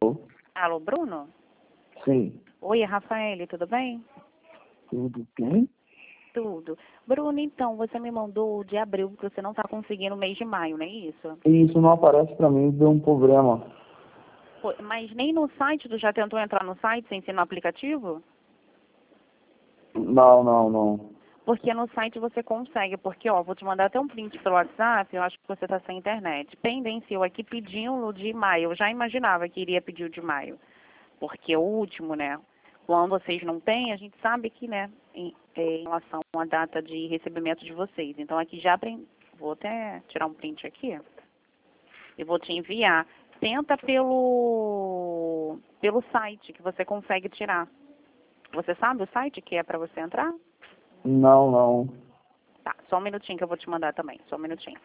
Alô, Bruno? Sim. Oi, é Rafaele, tudo bem? Tudo bem? Tudo. Bruno, então, você me mandou de abril que você não está conseguindo o mês de maio, não é isso? Isso não aparece pra mim, deu um problema. Pô, mas nem no site, tu já tentou entrar no site sem ser no aplicativo? Não. Porque no site você consegue, porque, ó, vou te mandar até um print pelo WhatsApp, eu acho que você está sem internet. Pendenciou aqui pedindo o de maio, eu já imaginava que iria pedir o de maio, porque é o último, né? Quando vocês não têm, a gente sabe que, né, em relação à data de recebimento de vocês. Então, aqui já vou até tirar um print aqui e vou te enviar. Tenta pelo site que você consegue tirar. Você sabe o site que é para você entrar? Não. Tá, só um minutinho que eu vou te mandar também. Só um minutinho.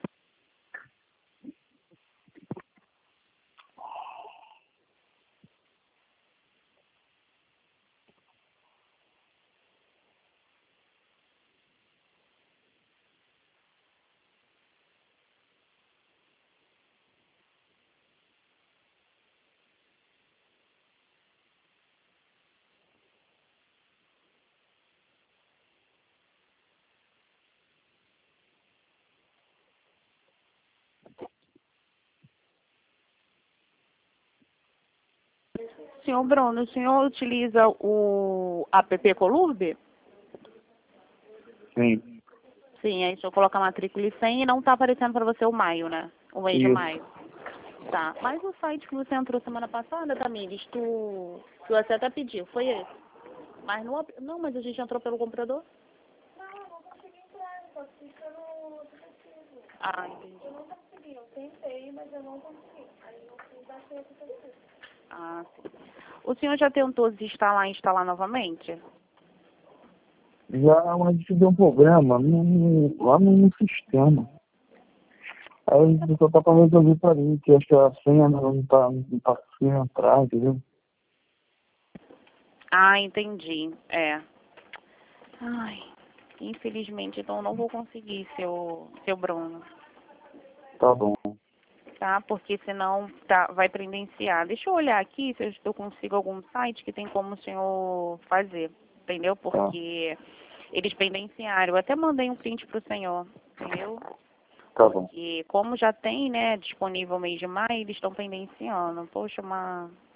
Senhor Bruno, o senhor utiliza o app Colurb? Sim. Sim, aí o senhor coloca a matrícula e 100 e não está aparecendo para você o maio, né? O mês de Isso. maio. Tá, mas o site que você entrou semana passada, Tamires, tu você até pediu, foi esse? Mas não, mas a gente entrou pelo computador? Não consegui entrar, só fica no aplicativo. Ah, entendi. Eu não consegui, eu tentei, mas eu não consegui. Aí eu fui baixei o aplicativo. Ah, sim. O senhor já tentou desinstalar e instalar novamente? Já, mas deu um problema lá no sistema. Aí a pessoa tá pra resolver pra mim, que acho que a senha não tá conseguindo entrar, entendeu? Ah, entendi. É. Ai, infelizmente, então eu não vou conseguir, seu Bruno. Tá bom. Tá? Porque senão vai pendenciar. Deixa eu olhar aqui se eu consigo algum site que tem como o senhor fazer, entendeu? Porque eles pendenciaram. Eu até mandei um print pro senhor, entendeu? Tá bom. Porque como já tem, né, disponível o mês de maio, eles estão pendenciando. Poxa,